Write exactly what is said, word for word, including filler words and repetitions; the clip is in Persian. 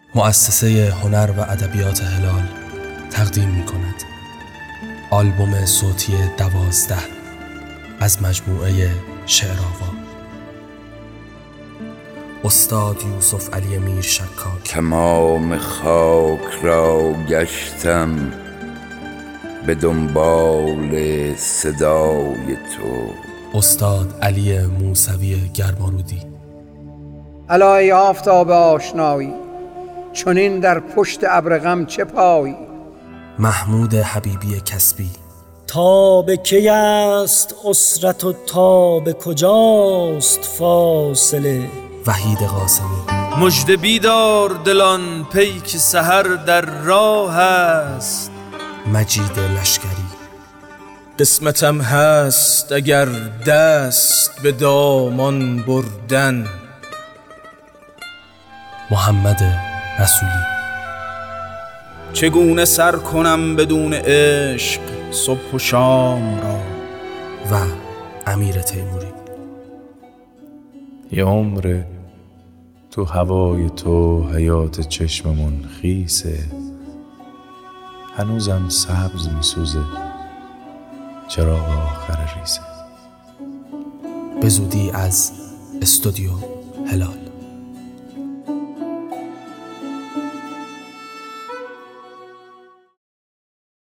مؤسسه هنر و ادبیات هلال تقدیم می کند آلبوم صوتی دوازده از مجموعه شعرآوا. استاد یوسف علی میر شکاک. تمام خاک را گشتم به دنبال صدای تو. استاد علی موسوی گرمارودی. الا ای آفتاب آشنایی، چنین در پشت ابر غم چه پایی؟ محمود حبیبی کسبی. تا به کی است اسرت و تا به کجاست فاصله؟ وحید قاسمی. مژده بیدار دلان پیک سحر در راه است. مجید لشکری. قسمتم هست اگر دست به دامان بردن. محمد رسولی. چگونه سر کنم بدون عشق صبح و شام را. و امیر تیموری. یه عمر تو هوای تو حیات چشممون خیسه، هنوزم سبز میسوزه چراغ آخر ریزه. به زودی از استودیو هلال.